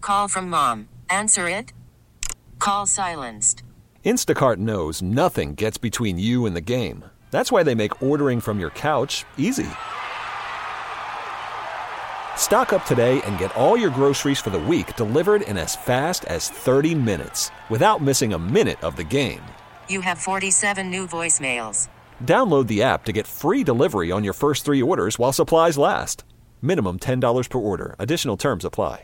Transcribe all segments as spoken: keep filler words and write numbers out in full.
Call from mom. Answer it. Call silenced. Instacart knows nothing gets between you and the game. That's why they make ordering from your couch easy. Stock up today and get all your groceries for the week delivered in as fast as thirty minutes without missing a minute of the game. You have forty-seven new voicemails. Download the app to get free delivery on your first three orders while supplies last. Minimum ten dollars per order. Additional terms apply.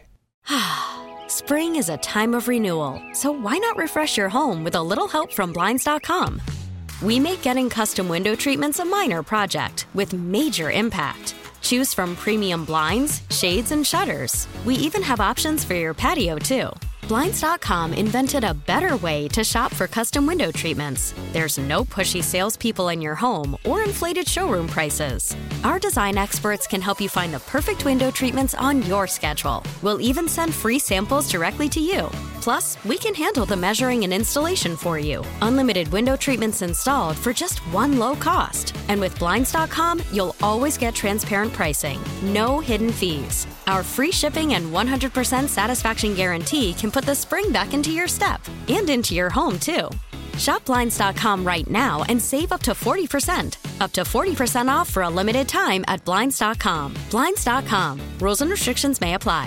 Spring is a time of renewal, so why not refresh your home with a little help from Blinds dot com? We make getting custom window treatments a minor project with major impact. Choose from premium blinds, shades, and shutters. We even have options for your patio, too. Blinds dot com invented a better way to shop for custom window treatments. There's no pushy salespeople in your home or inflated showroom prices. Our design experts can help you find the perfect window treatments on your schedule. We'll even send free samples directly to you. Plus, we can handle the measuring and installation for you. Unlimited window treatments installed for just one low cost. And with Blinds dot com, you'll always get transparent pricing. No hidden fees. Our free shipping and one hundred percent satisfaction guarantee can put the spring back into your step and into your home, too. Shop Blinds dot com right now and save up to forty percent. Up to forty percent off for a limited time at Blinds dot com. Blinds dot com. Rules and restrictions may apply.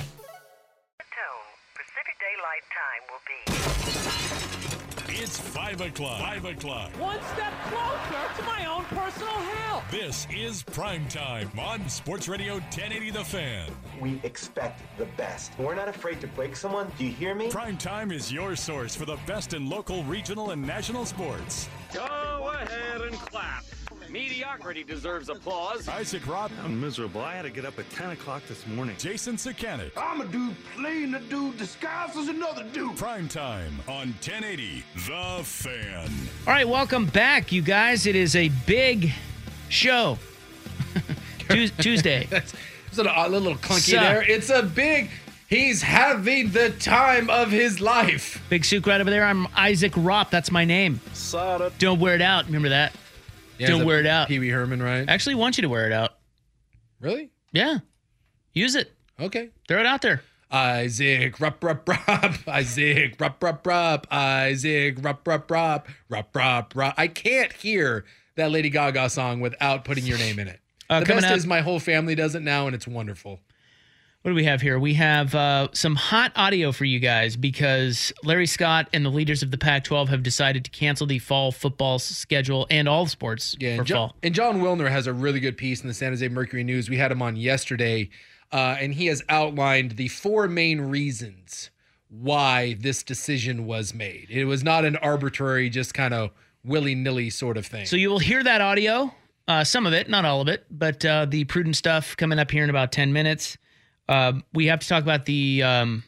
Pacific Daylight Time will be... It's five o'clock. Five o'clock. One step closer to my own personal hell. This is Prime Time on Sports Radio ten eighty The Fan. We expect the best. We're not afraid to break someone. Do you hear me? Prime Time is your source for the best in local, regional, and national sports. Go ahead and clap. Mediocrity deserves applause. Isaac Robb. I'm miserable. I had to get up at ten o'clock this morning. Jason Sakanik. I'm a dude playing a dude disguised as another dude. Prime Time on ten eighty The Fan. All right, welcome back, you guys. It is a big show. Tuesday. That's a little clunky So, there. It's a big... He's having the time of his life. Big Sook right over there. I'm Isaac Ropp. That's my name. Sada. Don't wear it out. Remember that? Yeah, Don't wear it out. Pee Wee Herman, right? I actually want you to wear it out. Really? Yeah. Use it. Okay. Throw it out there. Isaac, rup, rup, rup. Isaac, rup, rup, rup. Isaac, rup, rup, rup. Rup, rup, rup. I can't hear that Lady Gaga song without putting your name in it. Uh, the coming best up, is my whole family does it now, and it's wonderful. What do we have here? We have uh, some hot audio for you guys because Larry Scott and the leaders of the Pac twelve have decided to cancel the fall football schedule and all sports Yeah, for and, jo- fall. and John Wilner has a really good piece in the San Jose Mercury News. We had him on yesterday, uh, and he has outlined the four main reasons why this decision was made. It was not an arbitrary, just kind of willy-nilly sort of thing. So you will hear that audio, uh, some of it, not all of it, but uh, the prudent stuff coming up here in about ten minutes. Uh, we have to talk about the um,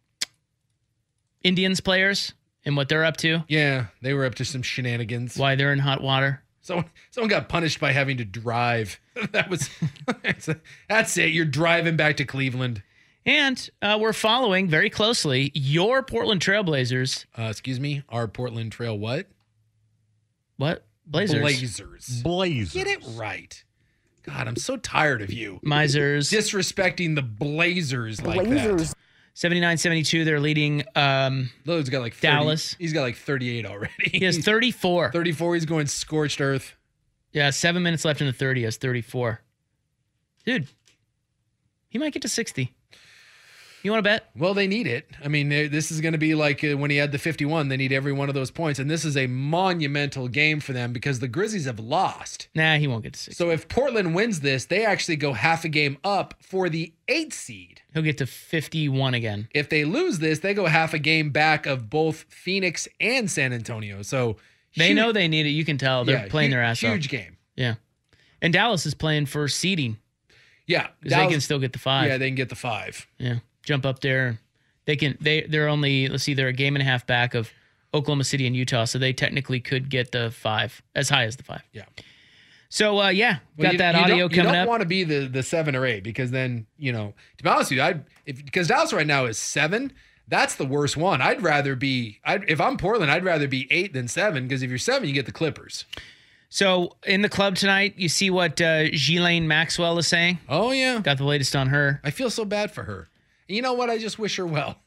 Indians players and what they're up to. Yeah, they were up to some shenanigans. Why they're in hot water. Someone, someone got punished by having to drive. That was that's it. You're driving back to Cleveland. And uh, we're following very closely your Portland Trailblazers. Uh, excuse me, our Portland Trail what? What? Blazers. Blazers. Blazers. Get it right. God, I'm so tired of you. Misers. Disrespecting the Blazers like Blazers. that. seventy-nine seventy-two, they're leading um, Lillard's got like thirty, Dallas. He's got like thirty-eight already. He has thirty-four. thirty-four, he's going scorched earth. Yeah, seven minutes left in the thirty. He has thirty-four. Dude, he might get to sixty. You want to bet? Well, they need it. I mean, this is going to be like uh, when he had the fifty-one. They need every one of those points. And this is a monumental game for them because the Grizzlies have lost. Nah, he won't get to sixty. So if Portland wins this, they actually go half a game up for the eighth seed. He'll get to fifty-one again. If they lose this, they go half a game back of both Phoenix and San Antonio. So they huge, know they need it. You can tell. They're yeah, playing huge, their ass huge off. Huge game. Yeah. And Dallas is playing for seeding. Yeah. Because they can still get the five. Yeah, they can get the five. Yeah. Jump up there. They can. They they're only let's see. They're a game and a half back of Oklahoma City and Utah, so they technically could get the five as high as the five. Yeah. So uh, yeah, well, got you, that you audio don't, coming up. You don't up. want to be the the seven or eight because then you know. To be honest with you, I because Dallas right now is seven. That's the worst one. I'd rather be. I'd, if I'm Portland, I'd rather be eight than seven because if you're seven, you get the Clippers. So in the club tonight, you see what uh, Ghislaine Maxwell is saying. Oh yeah, got the latest on her. I feel so bad for her. And you know what? I just wish her well.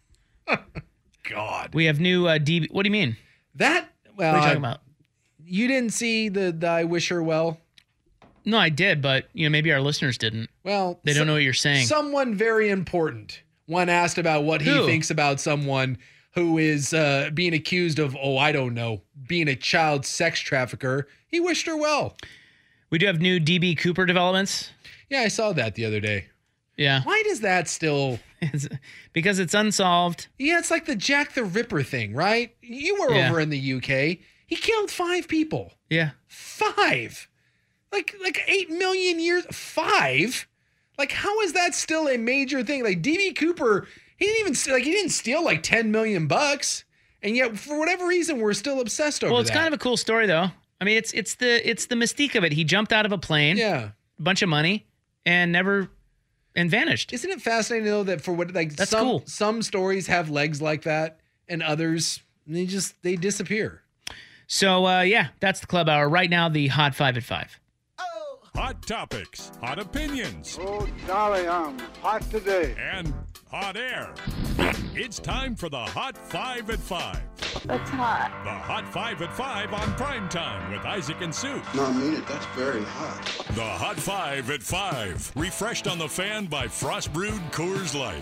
God. We have new uh, D B. What do you mean? That, well, What are you I- talking about? You didn't see the, the I wish her well? No, I did, but you know, maybe our listeners didn't. Well, They don't know what you're saying. Someone very important. One asked about what he Who? thinks about someone who is uh, being accused of, oh, I don't know, being a child sex trafficker. He wished her well. We do have new D B Cooper developments. Yeah, I saw that the other day. Yeah. Why does that still... It's, because it's unsolved. Yeah, it's like the Jack the Ripper thing, right? You were Yeah. over in the U K. He killed five people. Yeah. Five. Like like eight million years. Five? Like, how is that still a major thing? Like, D B Cooper, he didn't even st- like he didn't steal like ten million bucks, and yet for whatever reason we're still obsessed over Well, it's that. kind of a cool story, though. I mean, it's it's the it's the mystique of it. He jumped out of a plane, Yeah. a bunch of money, and never and vanished. Isn't it fascinating though that for what like That's some cool. some stories have legs like that, and others they just they disappear. So uh, yeah, that's the club hour right now. The hot five at five. Hot topics, hot opinions, Oh, golly, I'm hot today. and hot air. It's time for the Hot Five at Five. That's hot. The Hot Five at Five on Prime Time with Isaac and Sue. No, I mean it. That's very hot. The Hot Five at Five, refreshed on the fan by Frost Brewed Coors Light.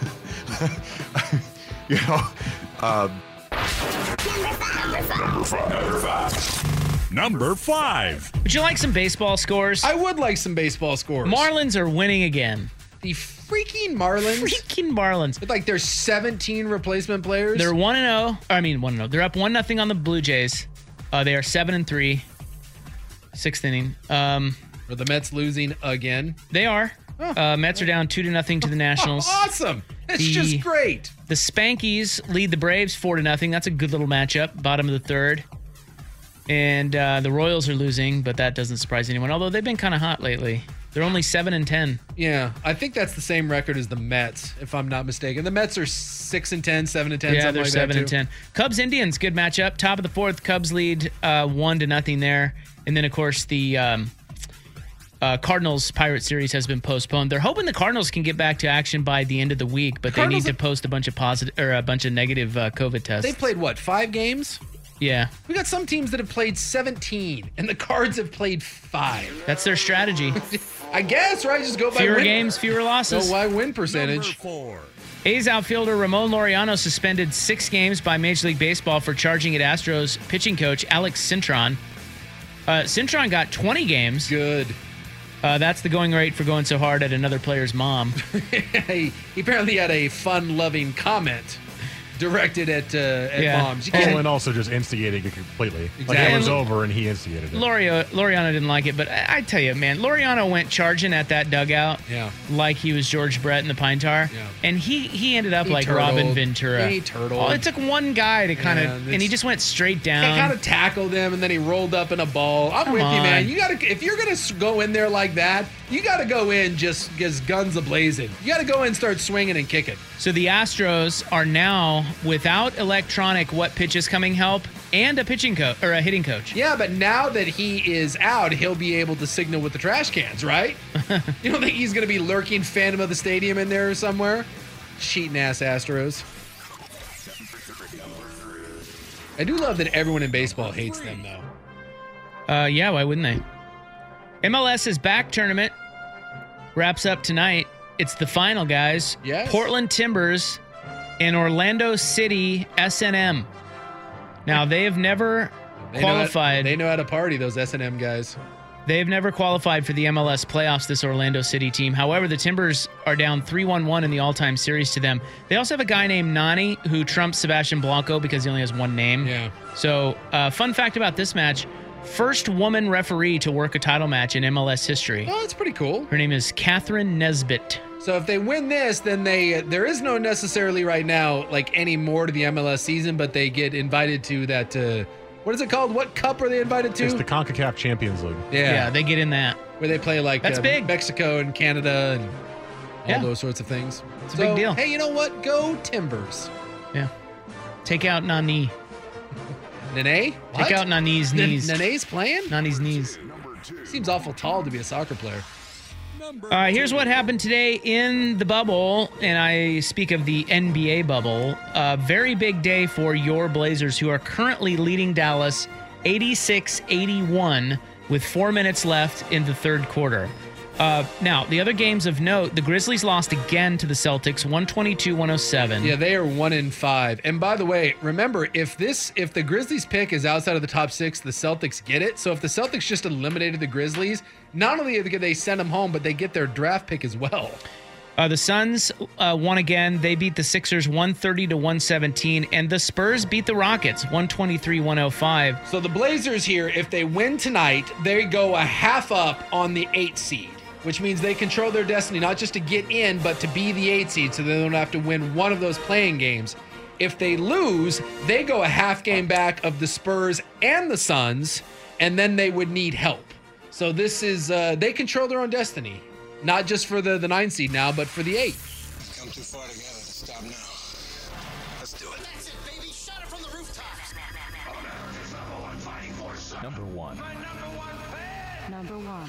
You know, um, Number five. Number five. Number five. Would you like some baseball scores? I would like some baseball scores. Marlins are winning again. The freaking Marlins. Freaking Marlins. With like there's seventeen replacement players. They're one and zero. I mean one and zero. They're up one nothing on the Blue Jays. Uh, they are seven and three. Sixth inning. Um, Are the Mets losing again? they are. Uh, Mets are down two to nothing to the Nationals. Awesome. It's The- just great. The Spankies lead the Braves four to nothing. That's a good little matchup. Bottom of the third. And uh, the Royals are losing, but that doesn't surprise anyone. Although they've been kind of hot lately. They're only seven and ten. Yeah, I think that's the same record as the Mets, if I'm not mistaken. The Mets are six and ten, seven and ten. Yeah, something they're like seven that and too. ten. Cubs Indians, good matchup. Top of the fourth, Cubs lead uh, one to nothing there. And then of course the um, uh, Cardinals Pirate series has been postponed. They're hoping the Cardinals can get back to action by the end of the week, but Cardinals they need to post a bunch of positive or a bunch of negative uh, COVID tests. They played what, five games? Yeah, We got some teams that have played seventeen, and the Cards have played five. that's their strategy. I guess, right? Just go by Fewer win. games, fewer losses. Go by win Number percentage. four. A's outfielder Ramon Laureano suspended six games by Major League Baseball for charging at Astros pitching coach Alex Cintron. Uh, Cintron got twenty games. Good. Uh, that's the going rate for going so hard at another player's mom. he, he apparently had a fun-loving comment directed at uh, at Yeah. moms. You Oh, can't, and also just instigating it completely. Like Exactly. it was over and he instigated it. Lorio, Laureano didn't like it, but I, I tell you, man, Laureano went charging at that dugout yeah. like he was George Brett in the Pine Tar, Yeah. and he he ended up He like turtled. Robin Ventura. He turtled. Oh, it took one guy to kind of, Yeah, and he it's- just went straight He down. kind of tackled him, and then he rolled up in a ball. I'm Come with you, on. man. You gotta if you're gonna s- go in there like that, you gotta go in just just guns a blazing. You gotta go in and start swinging and kicking. So the Astros are now without electronic what pitches coming help and a pitching coach or a hitting coach. Yeah, but now that he is out, he'll be able to signal with the trash cans, right? You don't think he's gonna be lurking Phantom of the Stadium in there somewhere? Cheating ass Astros. I do love that everyone in baseball hates them, though. Uh, yeah, why wouldn't they? MLS's back tournament wraps up tonight. It's the final, guys. Yes. Portland Timbers and Orlando City S and M. Now, they have never They know how- qualified. they know how to party, those S and M guys. They have never qualified for the M L S playoffs, this Orlando City team. However, the Timbers are down three one one in the all-time series to them. They also have a guy named Nani who trumps Sebastian Blanco because he only has one name. Yeah. So, uh, fun fact about this match, first woman referee to work a title match in M L S history. Oh, that's pretty cool. Her name is Catherine Nesbitt. So if they win this, then they there is no necessarily right now like any more to the M L S season, but they get invited to that. Uh, what is it called? What cup are they invited to? It's the CONCACAF Champions League. Yeah. Yeah, they get in that. Where they play like That's uh, big. Mexico and Canada and all Yeah. those sorts of things. It's a So, big deal. Hey, you know what? Go Timbers. Yeah. Take out Nani. Nene? What? Take out Nani's N- knees. Nene's playing? Nani's knees. Seems awful tall to be a soccer player. Uh, here's what happened today in the bubble, and I speak of the N B A bubble. A very big day for your Blazers, who are currently leading Dallas eighty-six eighty-one with four minutes left in the third quarter. Uh, now, the other games of note, the Grizzlies lost again to the Celtics, one twenty-two one oh seven. Yeah, they are one in five. And by the way, remember, if this, if the Grizzlies pick is outside of the top six, the Celtics get it. So if the Celtics just eliminated the Grizzlies, not only do they send them home, but they get their draft pick as well. Uh, the Suns uh, won again. They beat the Sixers one thirty to one seventeen, and the Spurs beat the Rockets one twenty-three one oh five. So the Blazers here, if they win tonight, they go a half up on the eight seed, which means they control their destiny, not just to get in, but to be the eight seed, so they don't have to win one of those playing games. If they lose, they go a half game back of the Spurs and the Suns, and then they would need help. So this is, uh, they control their own destiny, not just for the, the nine seed now, but for the eight. Come too far together to stop now. Let's do it. That's it, baby. Shut it from the rooftops. America's number one fighting force. Number one. My number one fan. Number one.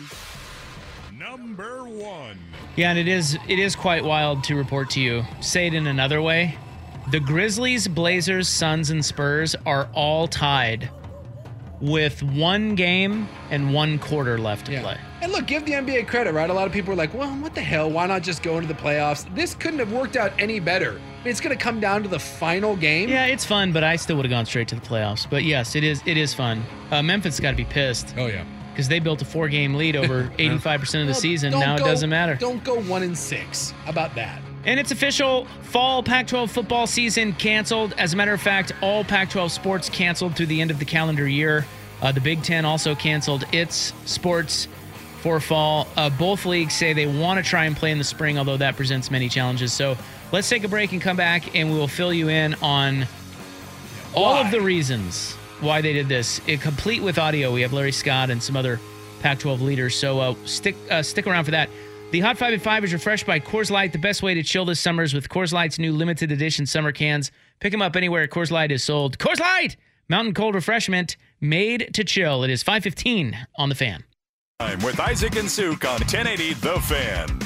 Number one. Yeah, and it is it is quite wild to report to you. Say it in another way. The Grizzlies, Blazers, Suns, and Spurs are all tied with one game and one quarter left to Yeah. play. And look, give the N B A credit, right? A lot of people are like, well, what the hell? Why not just go into the playoffs? This couldn't have worked out any better. I mean, it's going to come down to the final game. Yeah, it's fun, but I still would have gone straight to the playoffs. But yes, it is it is fun. Uh, Memphis got to be pissed. Oh, yeah. Because they built a four-game lead over eighty-five percent of the Well, season. don't Now go- it doesn't matter. Don't go one and six. How about that? And it's official. Fall Pac twelve football season canceled. As a matter of fact, all Pac twelve sports canceled through the end of the calendar year. Uh, the Big Ten also canceled its sports for fall. Uh, both leagues say they want to try and play in the spring, although that presents many challenges. So let's take a break and come back, and we will fill you in on all Why? of the reasons why they did this. It, complete with audio. We have Larry Scott and some other Pac twelve leaders. So uh, stick uh, stick around for that. The Hot five at five is refreshed by Coors Light. The best way to chill this summer is with Coors Light's new limited edition summer cans. Pick them up anywhere Coors Light is sold. Coors Light! Mountain cold refreshment made to chill. It is five fifteen on The Fan. I'm with Isaac and Suk on ten eighty The Fan.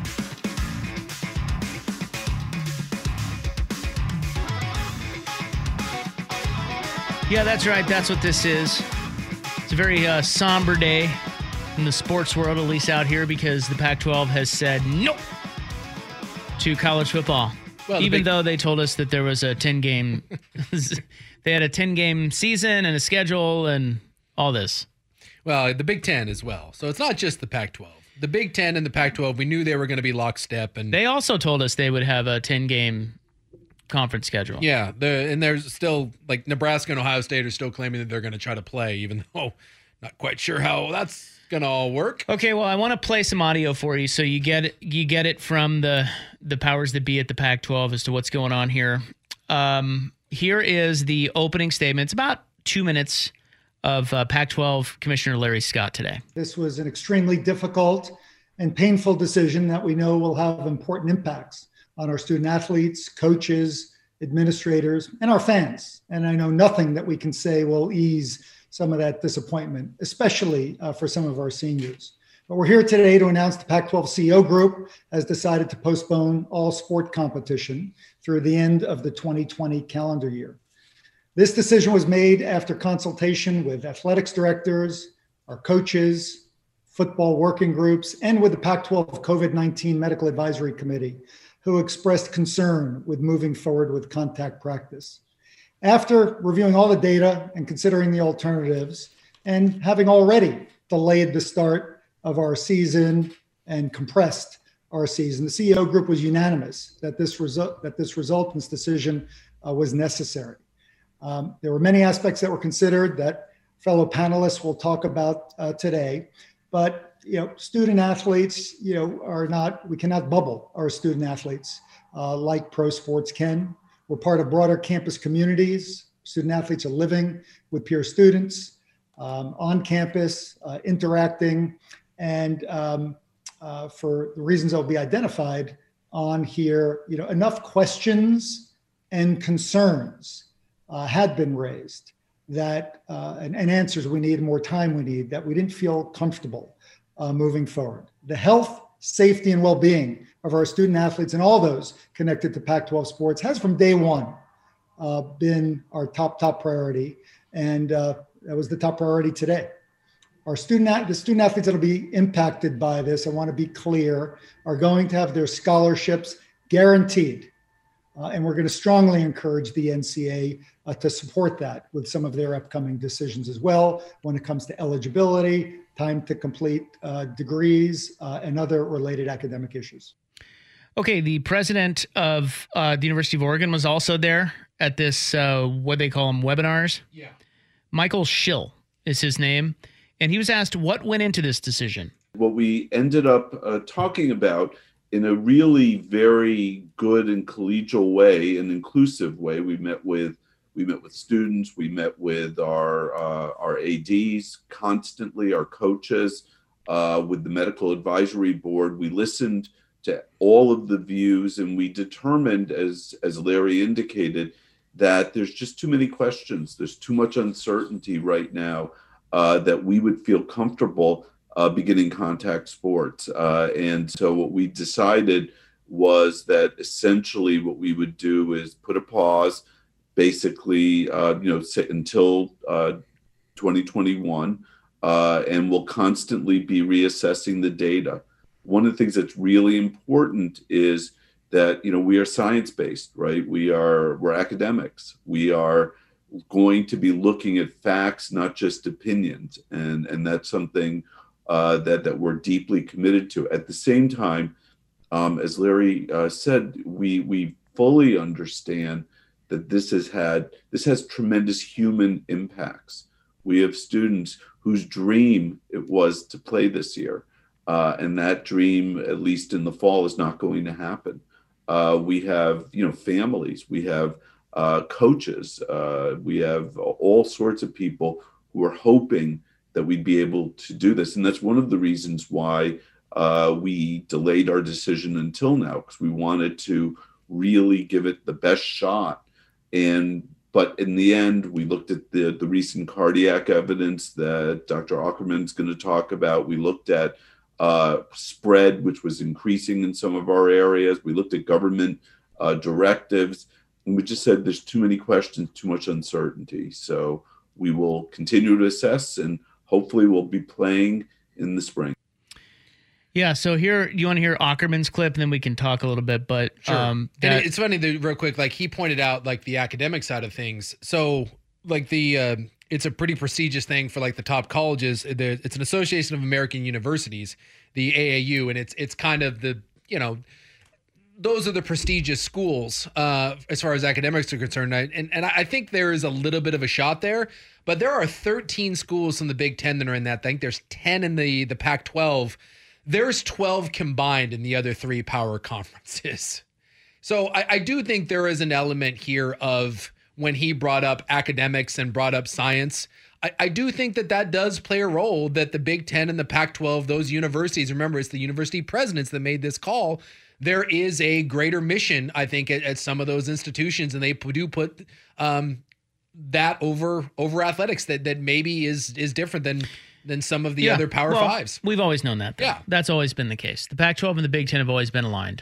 Yeah, that's right. That's what this is. It's a very uh, somber day in the sports world, at least out here, because the Pac twelve has said nope to college football. Well, Even big- though they told us that there was a ten-game, they had a ten-game season and a schedule and all this. Well, the Big Ten as well. So it's not just the Pac twelve. The Big Ten and the Pac twelve, we knew they were going to be lockstep. And They also told us they would have a ten-game conference schedule. yeah, the, and there's still, like, Nebraska and Ohio State are still claiming that they're going to try to play, even though not quite sure how that's going to all work. Okay, well, I want to play some audio for you so you get it, you get it from the the powers that be at the Pac twelve as to what's going on here. Um, here is the opening statement. It's about two minutes of uh, Pac twelve Commissioner Larry Scott today. This was an extremely difficult and painful decision that we know will have important impacts on our student athletes, coaches, administrators, and our fans. And I know nothing that we can say will ease some of that disappointment, especially uh, for some of our seniors. But we're here today to announce the Pac twelve C E O Group has decided to postpone all sport competition through the end of the twenty twenty calendar year. This decision was made after consultation with athletics directors, our coaches, football working groups, and with the Pac twelve COVID nineteen Medical Advisory Committee, who expressed concern with moving forward with contact practice. After reviewing all the data and considering the alternatives, and having already delayed the start of our season and compressed our season, the C E O Group was unanimous that this result that this resultant's decision uh, was necessary. Um, there were many aspects that were considered that fellow panelists will talk about uh, today, but you know, student athletes, you know, are not, we cannot bubble our student athletes uh, like pro sports can. We're part of broader campus communities. Student athletes are living with peer students um, on campus, uh, interacting, and um, uh, for the reasons that will be identified on here, you know, enough questions and concerns uh, had been raised that, uh, and, and answers we need, more time we need, that we didn't feel comfortable Uh, moving forward. The health safety and well-being of our student athletes and all those connected to Pac twelve sports has from day one uh, been our top, top priority. And uh, that was the top priority today. Our student, the student athletes that will be impacted by this, I want to be clear, are going to have their scholarships guaranteed. Uh, and we're going to strongly encourage the N C A A uh, to support that with some of their upcoming decisions as well when it comes to eligibility, time to complete uh, degrees, uh, and other related academic issues. Okay, the president of uh, the University of Oregon was also there at this, uh, what they call them, webinars. Yeah. Michael Schill is his name. And he was asked what went into this decision. What we ended up uh, talking about in a really very good and collegial way, an inclusive way. We met with we met with students, we met with our uh, our A Ds constantly, our coaches, uh, with the medical advisory board. We listened to all of the views, and we determined, as as Larry indicated, that there's just too many questions. There's too much uncertainty right now uh, that we would feel comfortable Uh, beginning contact sports. Uh, and so what we decided was that essentially what we would do is put a pause, basically, uh, you know, sit until uh, twenty twenty-one, uh, and we'll constantly be reassessing the data. One of the things that's really important is that, you know, we are science-based, right? We are, we're academics. We are going to be looking at facts, not just opinions. And, and that's something Uh, that that we're deeply committed to. At the same time, um, as Larry uh, said, we we fully understand that this has had this has tremendous human impacts. We have students whose dream it was to play this year, uh, and that dream, at least in the fall, is not going to happen. Uh, we have you know families, we have uh, coaches, uh, we have all sorts of people who are hoping that we'd be able to do this. And that's one of the reasons why uh, we delayed our decision until now, because we wanted to really give it the best shot. And but in the end, we looked at the, the recent cardiac evidence that Doctor Ackerman is going to talk about. We looked at uh, spread, which was increasing in some of our areas. We looked at government uh, directives. And we just said there's too many questions, too much uncertainty. So we will continue to assess, and hopefully we'll be playing in the spring. Yeah, so here, you want to hear Ackerman's clip, and then we can talk a little bit, but sure. um, and that, it's funny, that, real quick, like he pointed out like the academic side of things. So like the, uh, it's a pretty prestigious thing for like the top colleges. It's an Association of American Universities, the A A U, and it's it's kind of the, you know, those are the prestigious schools uh, as far as academics are concerned. And, and I think there is a little bit of a shot there, but there are thirteen schools in the Big Ten that are in that. I think there's ten in the, the Pac twelve. There's twelve combined in the other three power conferences. So I, I do think there is an element here of when he brought up academics and brought up science, I, I do think that that does play a role, that the Big Ten and the Pac twelve, those universities, remember, it's the university presidents that made this call. There is a greater mission, I think, at, at some of those institutions, and they do put um, that over over athletics that that maybe is is different than than some of the yeah, other Power well, Fives. We've always known that, though. Yeah. That's always been the case. The Pac twelve and the Big Ten have always been aligned.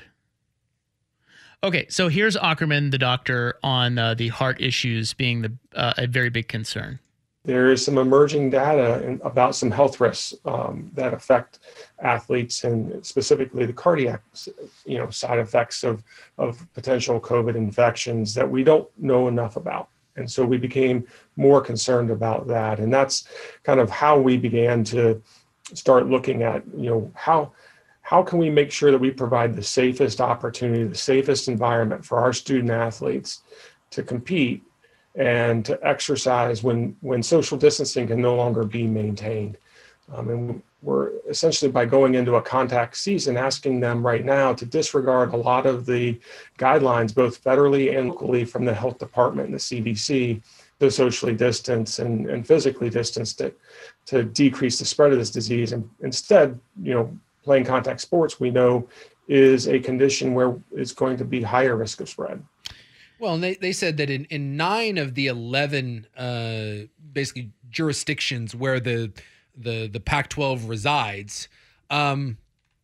Okay, so here's Ackerman, the doctor, on uh, the heart issues being the uh, a very big concern. There is some emerging data in, about some health risks um, that affect athletes, and specifically the cardiac, you know, side effects of, of potential COVID infections that we don't know enough about. And so we became more concerned about that. And that's kind of how we began to start looking at, you know, how how can we make sure that we provide the safest opportunity, the safest environment for our student athletes to compete and to exercise when, when social distancing can no longer be maintained. Um, and we're essentially, by going into a contact season, asking them right now to disregard a lot of the guidelines, both federally and locally from the health department and the C D C, to socially distance and, and physically distance to, to decrease the spread of this disease. And instead, you know, playing contact sports, we know, is a condition where it's going to be higher risk of spread. Well, and they, they said that in, in nine of the eleven uh, basically jurisdictions where the the the Pac twelve resides, um,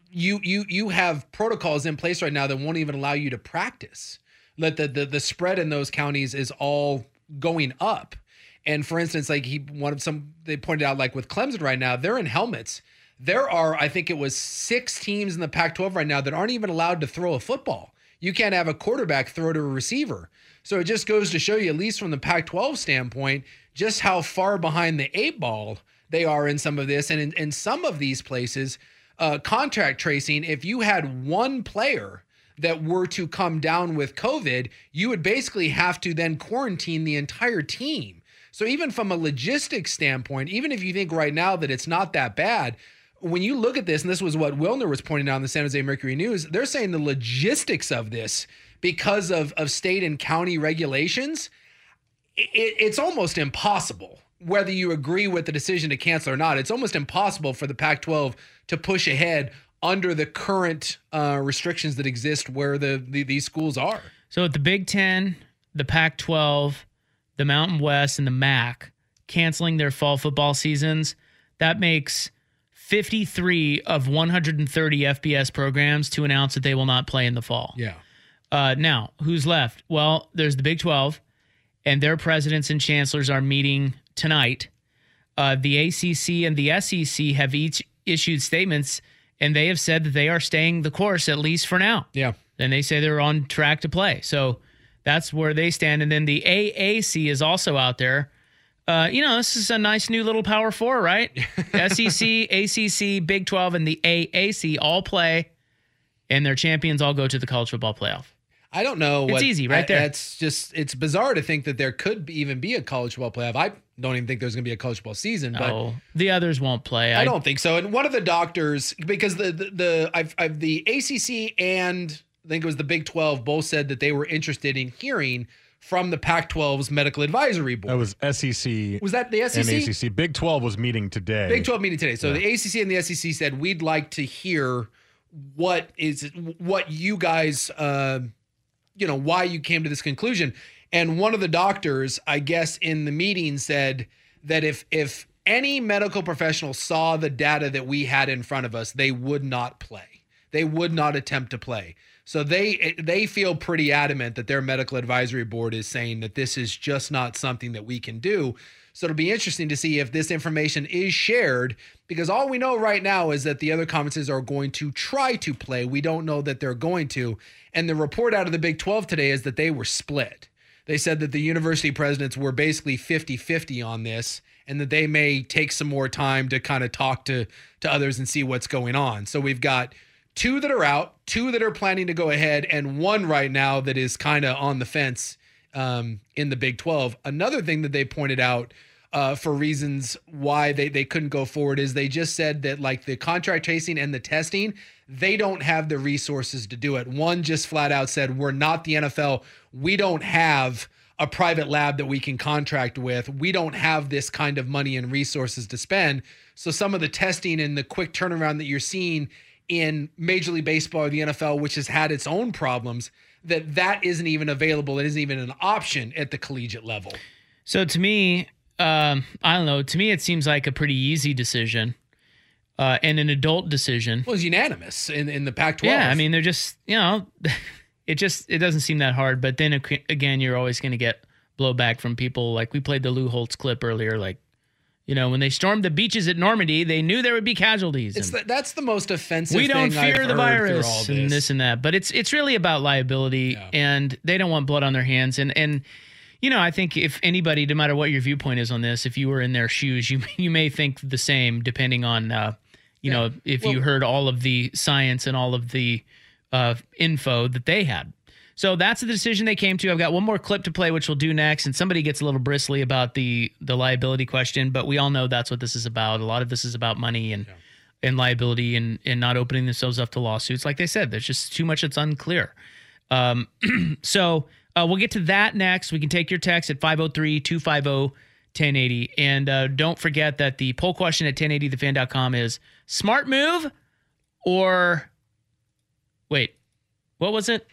you you you have protocols in place right now that won't even allow you to practice. That the the the spread in those counties is all going up. And for instance, like he one of some they pointed out, like with Clemson right now, they're in helmets. There are, I think it was six teams in the Pac twelve right now that aren't even allowed to throw a football. You can't have a quarterback throw to a receiver. So it just goes to show you, at least from the Pac twelve standpoint, just how far behind the eight ball they are in some of this. And in, in some of these places, uh, contract tracing, if you had one player that were to come down with COVID, you would basically have to then quarantine the entire team. So even from a logistics standpoint, even if you think right now that it's not that bad, when you look at this, and this was what Wilner was pointing out in the San Jose Mercury News, they're saying the logistics of this, because of, of state and county regulations, it, it's almost impossible, whether you agree with the decision to cancel or not. It's almost impossible for the Pac twelve to push ahead under the current uh, restrictions that exist where the, the these schools are. So at the Big Ten, the Pac twelve, the Mountain West, and the M A C canceling their fall football seasons, that makes fifty-three of one hundred thirty F B S programs to announce that they will not play in the fall. Yeah. Uh, now, who's left? Well, there's the Big twelve, and their presidents and chancellors are meeting tonight. Uh, the A C C and the S E C have each issued statements, and they have said that they are staying the course, at least for now. Yeah. And they say they're on track to play. So that's where they stand. And then the A A C is also out there. Uh, you know, this is a nice new little Power Four, right? S E C, A C C, Big twelve, and the A A C all play, and their champions all go to the college football playoff. I don't know. It's what, easy right there. I, it's just, it's bizarre to think that there could be, even be a college football playoff. I don't even think there's going to be a college football season. But oh, the others won't play. I, I don't think so. And one of the doctors, because the the, the I've, I've the A C C and I think it was the Big twelve both said that they were interested in hearing from the Pac twelve's medical advisory board. That was S E C. Was that the S E C? And A C C. Big twelve was meeting today. Big twelve meeting today. So yeah. the A C C and the S E C said, we'd like to hear what is what you guys, uh, you know, why you came to this conclusion. And one of the doctors, I guess, in the meeting said that if if any medical professional saw the data that we had in front of us, they would not play. They would not attempt to play. So they they feel pretty adamant that their medical advisory board is saying that this is just not something that we can do. So it'll be interesting to see if this information is shared, because all we know right now is that the other conferences are going to try to play. We don't know that they're going to. And the report out of the Big twelve today is that they were split. They said that the university presidents were basically fifty-fifty on this, and that they may take some more time to kind of talk to, to others and see what's going on. So we've got two that are out, two that are planning to go ahead, and one right now that is kind of on the fence um, in the Big twelve. Another thing that they pointed out uh, for reasons why they, they couldn't go forward is they just said that, like, the contract tracing and the testing, they don't have the resources to do it. One just flat out said, we're not the N F L. We don't have a private lab that we can contract with. We don't have this kind of money and resources to spend. So some of the testing and the quick turnaround that you're seeing in Major League Baseball or the N F L, which has had its own problems, that that isn't even available. It isn't even an option at the collegiate level. So to me, um, I don't know. To me, it seems like a pretty easy decision uh, and an adult decision. Well, it's unanimous in, in the Pac twelve. Yeah, I mean, they're just, you know, it just, it doesn't seem that hard. But then again, you're always going to get blowback from people. Like we played the Lou Holtz clip earlier, like, you know, when they stormed the beaches at Normandy, they knew there would be casualties. It's the, that's the most offensive we thing don't fear I've the heard virus all this. and this and that. But it's it's really about liability, Yeah. and they don't want blood on their hands. And and you know, I think if anybody, no matter what your viewpoint is on this, if you were in their shoes, you you may think the same, depending on uh, you Yeah. know, if Well- you heard all of the science and all of the uh, info that they had. So that's the decision they came to. I've got one more clip to play, which we'll do next. And somebody gets a little bristly about the the liability question, but we all know that's what this is about. A lot of this is about money and, yeah. and liability and, and not opening themselves up to lawsuits. Like they said, there's just too much that's unclear. Um, so uh, we'll get to that next. We can take your text at five oh three, two five oh, one oh eight oh. And uh, don't forget that the poll question at ten eighty the fan dot com is smart move or wait, what was it?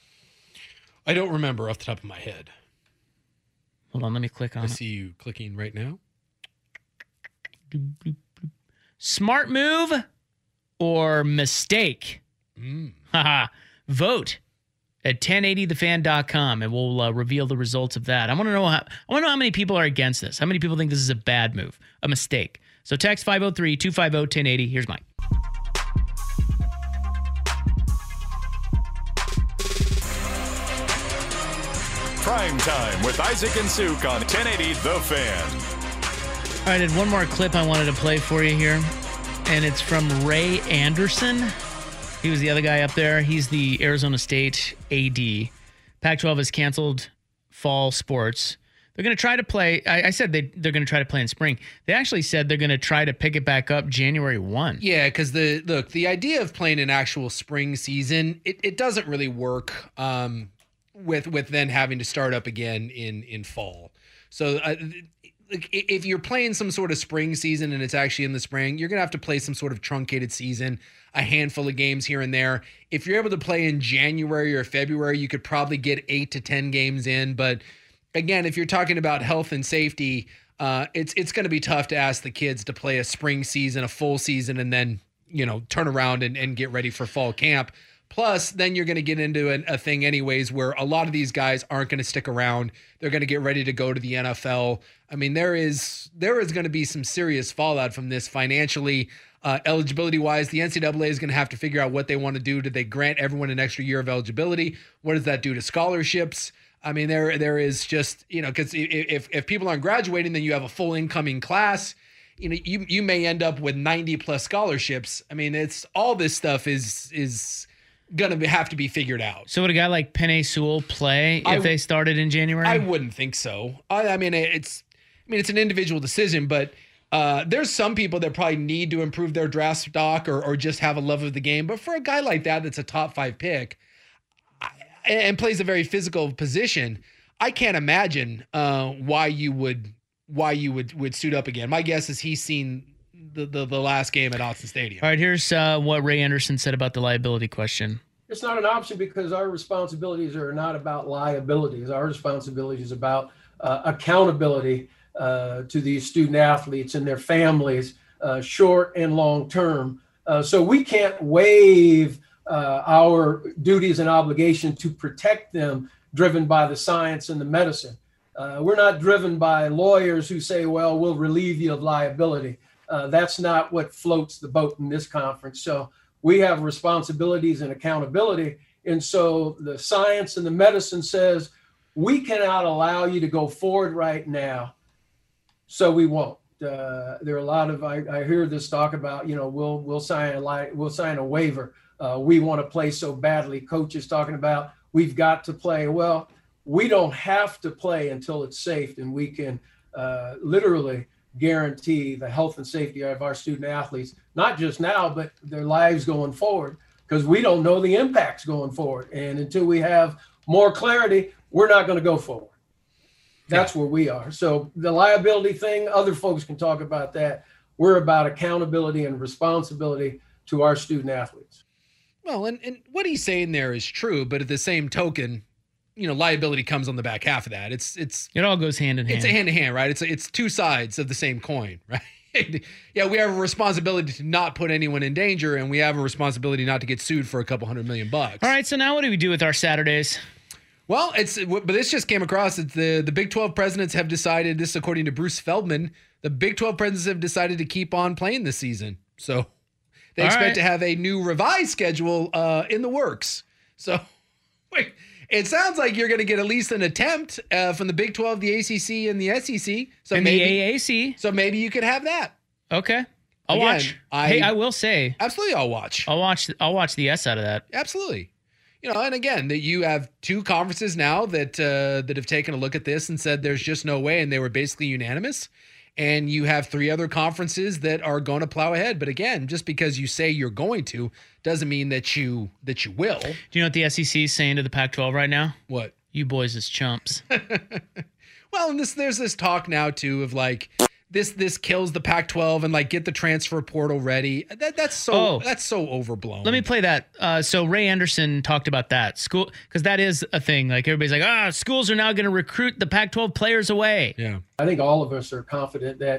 I don't remember off the top of my head. Hold on, let me click on I it. see you clicking right now. Smart move or mistake? Mm. Haha. Vote at ten eighty the fan dot com, and we'll uh, reveal the results of that. I want to know how I want to know how many people are against this. How many people think this is a bad move, a mistake? So text five oh three, two five oh, one oh eight oh. Here's Mike. Prime Time with Isaac and Suk on ten eighty The Fan. All right, I did one more clip I wanted to play for you here, and it's from Ray Anderson. He was the other guy up there. He's the Arizona State A D. Pac twelve has canceled fall sports. They're going to try to play. I, I said they, they're going to try to play in spring. They actually said they're going to try to pick it back up January first. Yeah, because the look, the idea of playing an actual spring season, it, it doesn't really work um, with with then having to start up again in in fall. So uh, if you're playing some sort of spring season and it's actually in the spring, you're going to have to play some sort of truncated season, a handful of games here and there. If you're able to play in January or February, you could probably get eight to ten games in. But again, if you're talking about health and safety, uh, it's it's going to be tough to ask the kids to play a spring season, a full season, and then, you know, turn around and, and get ready for fall camp. Plus, then you're going to get into a, a thing anyways where a lot of these guys aren't going to stick around. They're going to get ready to go to the N F L. I mean, there is there is going to be some serious fallout from this financially. Uh, eligibility-wise, the N C double A is going to have to figure out what they want to do. Do they grant everyone an extra year of eligibility? What does that do to scholarships? I mean, there there is just, you know, because if if people aren't graduating, then you have a full incoming class. You know, you you may end up with ninety plus scholarships. I mean, it's all this stuff is is going to have to be figured out. So would a guy like Penei Sewell play if I, they started in January? I wouldn't think so. I, I mean, it's I mean it's an individual decision, but uh, there's some people that probably need to improve their draft stock or or just have a love of the game. But for a guy like that, that's a top five pick and plays a very physical position, I can't imagine uh, why you would why you would, would suit up again. My guess is he's seen the, the, the last game at Autzen Stadium. All right, here's uh, what Ray Anderson said about the liability question. It's not an option because our responsibilities are not about liabilities. Our responsibility is about uh, accountability uh, to these student athletes and their families, uh, short and long term. Uh, so we can't waive Uh, our duties and obligation to protect them, driven by the science and the medicine. Uh, we're not driven by lawyers who say, well, we'll relieve you of liability. Uh, that's not what floats the boat in this conference. So we have responsibilities and accountability. And so the science and the medicine says, we cannot allow you to go forward right now. So we won't. Uh, there are a lot of, I, I hear this talk about, you know, we'll, we'll sign a li- we'll sign a waiver. Uh, we want to play so badly. Coach is talking about we've got to play. Well, we don't have to play until it's safe, and we can uh, literally guarantee the health and safety of our student athletes, not just now, but their lives going forward, because we don't know the impacts going forward. And until we have more clarity, we're not going to go forward. That's yeah. where we are. So the liability thing, other folks can talk about that. We're about accountability and responsibility to our student athletes. Well, and, and what he's saying there is true, but at the same token, you know, liability comes on the back half of that. It's it's it all goes hand in hand. It's a hand in hand, right? It's it's two sides of the same coin, right? Yeah, we have a responsibility to not put anyone in danger, and we have a responsibility not to get sued for a couple hundred million bucks. All right, so now what do we do with our Saturdays? Well, it's but this just came across. It's the the Big twelve presidents have decided. This, according to Bruce Feldman, the Big twelve presidents have decided to keep on playing this season. So. They All expect right. to have a new revised schedule uh, in the works. So wait, it sounds like you're going to get at least an attempt uh, from the Big twelve, the A C C, and the S E C. So and maybe, the A A C. So maybe you could have that. Okay. I'll Again, watch. I, hey, I will say. Absolutely, I'll watch. I'll watch. I'll watch the S out of that. Absolutely. You know, and again, that you have two conferences now that uh, that have taken a look at this and said there's just no way, and they were basically unanimous. And you have three other conferences that are going to plow ahead. But again, just because you say you're going to doesn't mean that you that you will. Do you know what the S E C is saying to the Pac twelve right now? What? You boys is chumps. Well, and this there's this talk now too of like this this kills the Pac twelve and like get the transfer portal ready. That that's so oh, that's so overblown. Let me play that. Uh, so Ray Anderson talked about that school because that is a thing. Like everybody's like, ah, schools are now going to recruit the Pac twelve players away. Yeah, I think all of us are confident that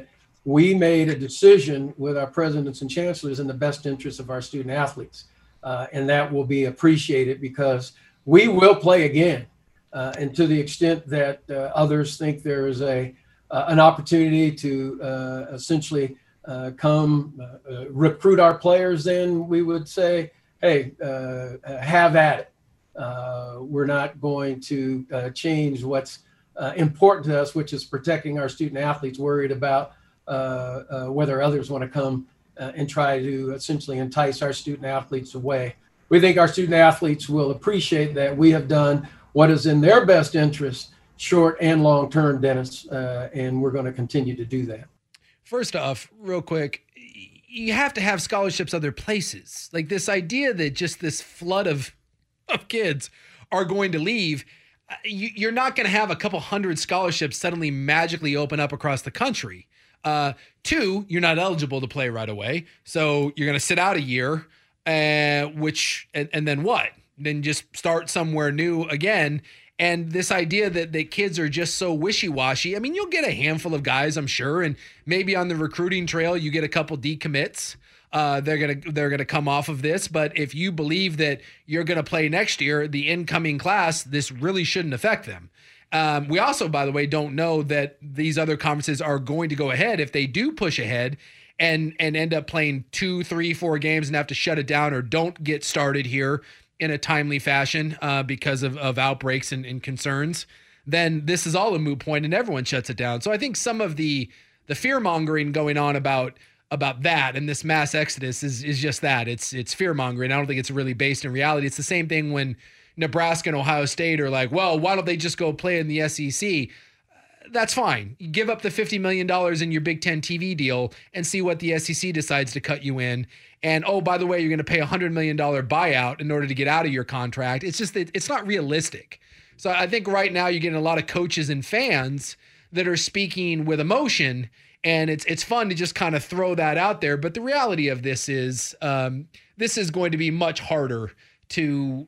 we made a decision with our presidents and chancellors in the best interest of our student athletes. Uh, and that will be appreciated because we will play again. Uh, and to the extent that uh, others think there is a uh, an opportunity to uh, essentially uh, come uh, uh, recruit our players, then we would say, hey, uh, have at it. Uh, we're not going to uh, change what's uh, important to us, which is protecting our student athletes, worried about uh, uh, whether others want to come uh, and try to essentially entice our student athletes away. We think our student athletes will appreciate that we have done what is in their best interest, short and long term, Dennis, uh, and we're going to continue to do that. First off, real quick, you have to have scholarships other places. Like this idea that just this flood of of kids are going to leave, you, you're not going to have a couple hundred scholarships suddenly magically open up across the country. Uh, two, you're not eligible to play right away. So you're going to sit out a year, uh, which, and, and then what? Then just start somewhere new again. And this idea that, that kids are just so wishy-washy. I mean, you'll get a handful of guys, I'm sure, and maybe on the recruiting trail, you get a couple decommits. Uh, they're gonna they're gonna come off of this, but if you believe that you're gonna play next year, the incoming class, this really shouldn't affect them. Um, we also, by the way, don't know that these other conferences are going to go ahead if they do push ahead and and end up playing two, three, four games and have to shut it down or don't get started here in a timely fashion uh, because of, of outbreaks and, and concerns. Then this is all a moot point and everyone shuts it down. So I think some of the the fear mongering going on about. about that and this mass exodus is is just that. It's it's fear-mongering. I don't think it's really based in reality. It's the same thing when Nebraska and Ohio State are like, well, why don't they just go play in the S E C? That's fine. You give up the fifty million dollars in your Big Ten T V deal and see what the S E C decides to cut you in. And, oh, by the way, you're going to pay a one hundred million dollars buyout in order to get out of your contract. It's just that it's not realistic. So I think right now you're getting a lot of coaches and fans that are speaking with emotion. And it's it's fun to just kind of throw that out there. But the reality of this is um, this is going to be much harder to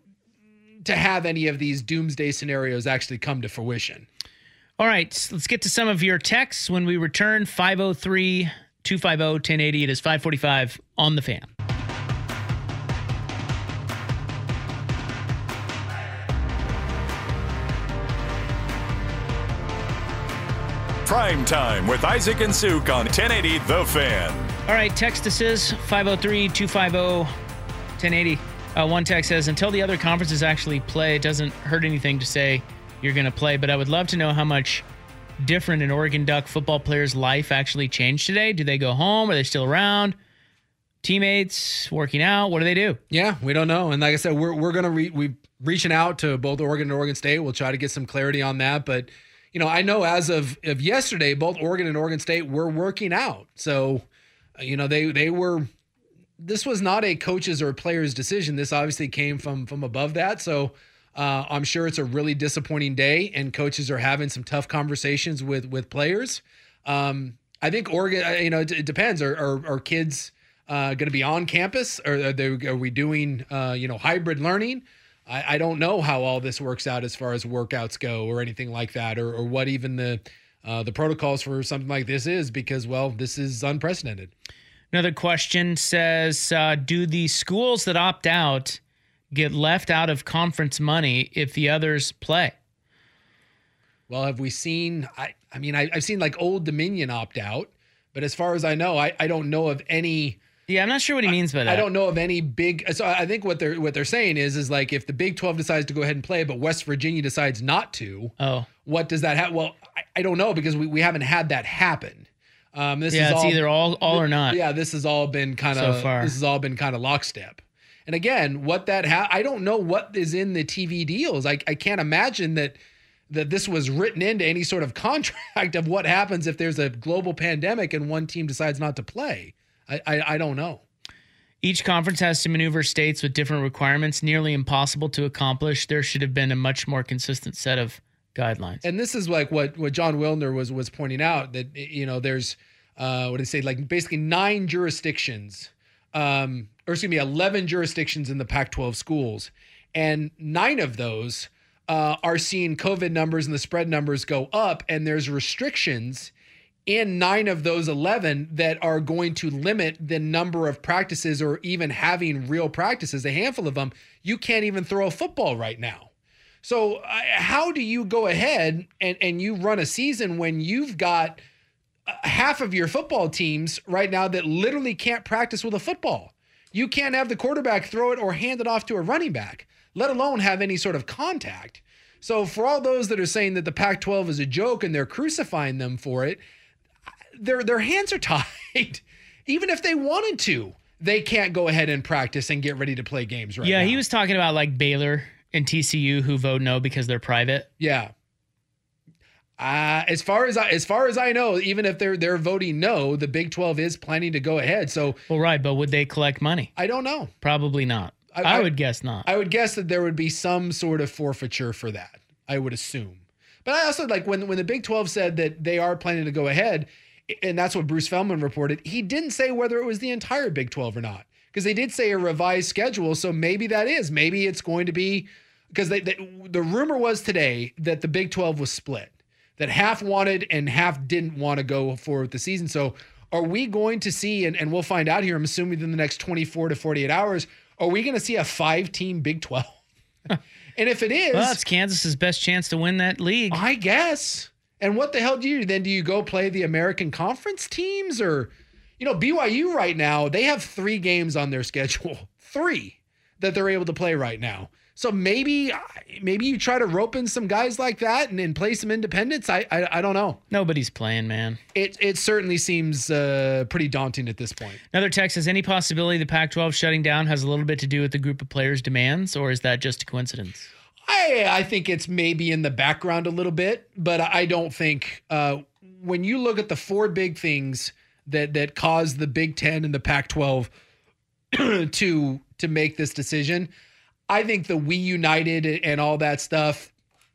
to have any of these doomsday scenarios actually come to fruition. All right, let's get to some of your texts when we return. five oh three, two five oh, ten eighty. It is five forty-five on the Fan. Prime Time with Isaac and Suk on ten eighty The Fan. All right, text us is five oh three, two five oh, ten eighty. Uh, one text says, until the other conferences actually play, it doesn't hurt anything to say you're going to play, but I would love to know how much different an Oregon Duck football player's life actually changed today. Do they go home? Are they still around? Teammates, working out? What do they do? Yeah, we don't know. And like I said, we're we're going to re- we reaching out to both Oregon and Oregon State. We'll try to get some clarity on that, but you know, I know as of, of yesterday, both Oregon and Oregon State were working out. So, you know, they they were, this was not a coach's or player's decision. This obviously came from from above that. So uh, I'm sure it's a really disappointing day and coaches are having some tough conversations with, with players. Um, I think Oregon, you know, it, it depends. Are, are, are kids uh, going to be on campus? Or are, they, are we doing, uh, you know, hybrid learning? I don't know how all this works out as far as workouts go or anything like that, or, or what even the uh, the protocols for something like this is, because, well, this is unprecedented. Another question says, uh, do the schools that opt out get left out of conference money if the others play? Well, have we seen, I, I mean, I, I've seen like Old Dominion opt out, but as far as I know, I, I don't know of any. Yeah, I'm not sure what he means by that. I don't know of any big. So I think what they're what they're saying is is like if the Big twelve decides to go ahead and play, but West Virginia decides not to. Oh, what does that have? Well, I, I don't know because we, we haven't had that happen. Um, this yeah, is it's all, either all all or not. Yeah, this has all been kind of so far. This has all been kind of lockstep. And again, what that ha- I don't know what is in the T V deals. I I can't imagine that that this was written into any sort of contract of what happens if there's a global pandemic and one team decides not to play. I I, I don't know. Each conference has to maneuver states with different requirements, nearly impossible to accomplish. There should have been a much more consistent set of guidelines. And this is like what, what John Wilner was was pointing out, that, you know, there's, uh, what did he say, like basically nine jurisdictions, um, or excuse me, eleven jurisdictions in the Pac twelve schools. And nine of those uh, are seeing COVID numbers and the spread numbers go up, and there's restrictions in nine of those eleven that are going to limit the number of practices or even having real practices, a handful of them, you can't even throw a football right now. So uh, how do you go ahead and, and you run a season when you've got uh, half of your football teams right now that literally can't practice with a football? You can't have the quarterback throw it or hand it off to a running back, let alone have any sort of contact. So for all those that are saying that the Pac twelve is a joke and they're crucifying them for it, their their hands are tied. Even if they wanted to, they can't go ahead and practice and get ready to play games right yeah, now. Yeah, he was talking about like Baylor and T C U who vote no because they're private. Yeah. Uh, as far as I as far as I know, even if they're they're voting no, the Big twelve is planning to go ahead. So well, right, but would they collect money? I don't know. Probably not. I, I, I would guess not. I would guess that there would be some sort of forfeiture for that. I would assume. But I also like when when the Big twelve said that they are planning to go ahead, and that's what Bruce Feldman reported. He didn't say whether it was the entire Big twelve or not, because they did say a revised schedule. So maybe that is. Maybe it's going to be because they, they, the rumor was today that the Big twelve was split, that half wanted and half didn't want to go forward with the season. So are we going to see, and, and we'll find out here, I'm assuming within the next twenty-four to forty-eight hours, are we going to see a five-team Big twelve? And if it is... Well, that's Kansas's best chance to win that league. I guess. And what the hell do you do? Then do you go play the American Conference teams? Or, you know, B Y U right now, they have three games on their schedule. Three that they're able to play right now. So maybe maybe you try to rope in some guys like that and, and play some independents. I, I I don't know. Nobody's playing, man. It it certainly seems uh, pretty daunting at this point. Another text says, any possibility the Pac twelve shutting down has a little bit to do with the group of players' demands, or is that just a coincidence? I I think it's maybe in the background a little bit, but I don't think uh, when you look at the four big things that that caused the Big Ten and the Pac twelve to to make this decision, I think the We United and all that stuff,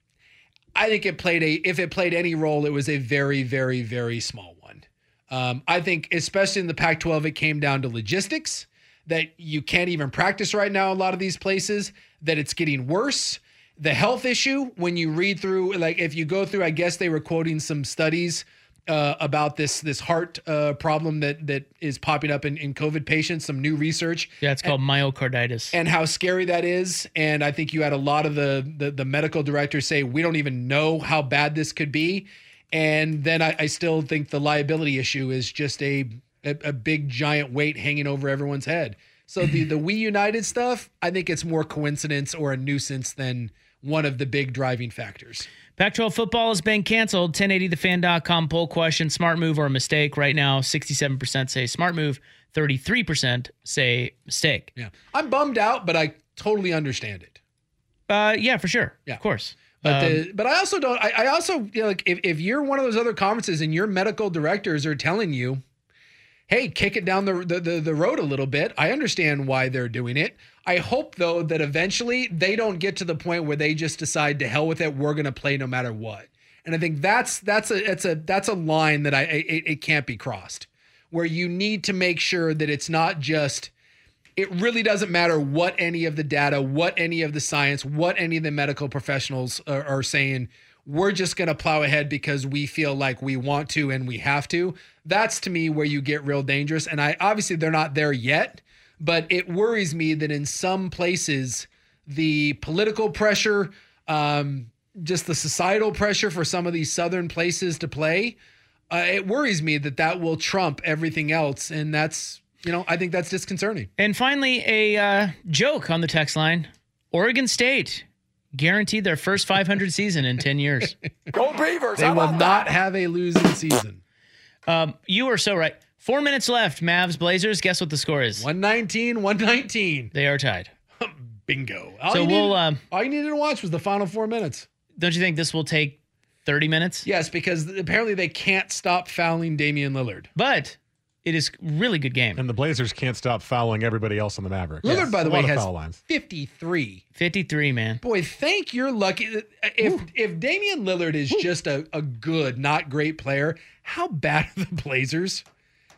I think it played a, if it played any role, it was a very, very, very small one. Um, I think especially in the Pac twelve, it came down to logistics, that you can't even practice right now in a lot of these places, that it's getting worse. The health issue, when you read through, like if you go through, I guess they were quoting some studies uh, about this this heart uh, problem that that is popping up in, in COVID patients, some new research. Yeah, it's called and, myocarditis. And how scary that is. And I think you had a lot of the the, the medical directors say, we don't even know how bad this could be. And then I, I still think the liability issue is just a, a, a big giant weight hanging over everyone's head. So the, the We United stuff, I think it's more coincidence or a nuisance than one of the big driving factors. Pac twelve football has been canceled. ten eighty the fan dot com poll question, smart move or mistake? Right now, sixty-seven percent say smart move, thirty-three percent say mistake. Yeah. I'm bummed out, but I totally understand it. Uh, yeah, for sure. Yeah. Of course. But um, the, but I also don't, I, I also, you know, like if, if you're one of those other conferences and your medical directors are telling you, hey, kick it down the, the, the, the road a little bit, I understand why they're doing it. I hope, though, that eventually they don't get to the point where they just decide to hell with it. We're going to play no matter what. And I think that's that's a it's a that's a line that I it, it can't be crossed, where you need to make sure that it's not just, it really doesn't matter what any of the data, what any of the science, what any of the medical professionals are, are saying. We're just going to plow ahead because we feel like we want to and we have to. That's, to me, where you get real dangerous. And I obviously they're not there yet. But it worries me that in some places, the political pressure, um, just the societal pressure for some of these southern places to play, uh, it worries me that that will trump everything else. And that's, you know, I think that's disconcerting. And finally, a uh, joke on the text line. Oregon State guaranteed their first five hundred season in ten years. Go Beavers! They will not have a losing season. Um, you are so right. Four minutes left. Mavs, Blazers. Guess what the score is? one nineteen, one nineteen. They are tied. Bingo. All so you we'll. Needed, um, all you needed to watch was the final four minutes. Don't you think this will take thirty minutes? Yes, because apparently they can't stop fouling Damian Lillard. But it is a really good game. And the Blazers can't stop fouling everybody else on the Mavericks. Lillard, yes. by the a way, lot of has foul lines. fifty-three. fifty-three, man. Boy, thank your lucky. If Ooh. if Damian Lillard is Ooh. just a, a good, not great player, how bad are the Blazers?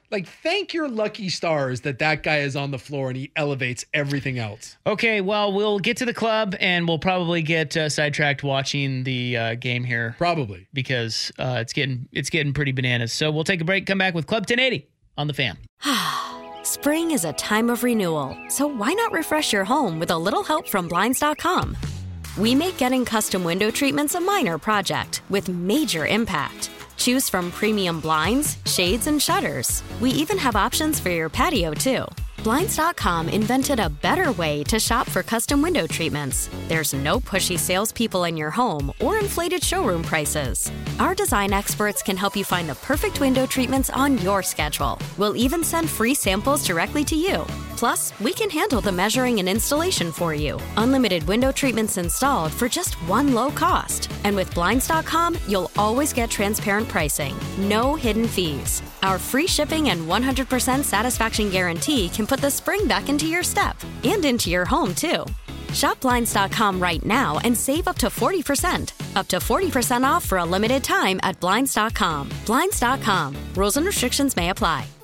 Like, thank your lucky stars that that guy is on the floor and he elevates everything else. Okay, well, we'll get to the club and we'll probably get uh, sidetracked watching the uh, game here. Probably. Because uh, it's getting it's getting pretty bananas. So we'll take a break, come back with Club ten eighty on the Fan. Spring is a time of renewal, so why not refresh your home with a little help from Blinds dot com? We make getting custom window treatments a minor project with major impact. Choose from premium blinds, shades, and shutters. We even have options for your patio, too. Blinds dot com invented a better way to shop for custom window treatments. There's no pushy salespeople in your home or inflated showroom prices. Our design experts can help you find the perfect window treatments on your schedule. We'll even send free samples directly to you. Plus, we can handle the measuring and installation for you. Unlimited window treatments installed for just one low cost. And with Blinds dot com, you'll always get transparent pricing. No hidden fees. Our free shipping and one hundred percent satisfaction guarantee can put the spring back into your step and into your home, too. Shop Blinds dot com right now and save up to forty percent. Up to forty percent off for a limited time at Blinds dot com. Blinds dot com. Rules and restrictions may apply.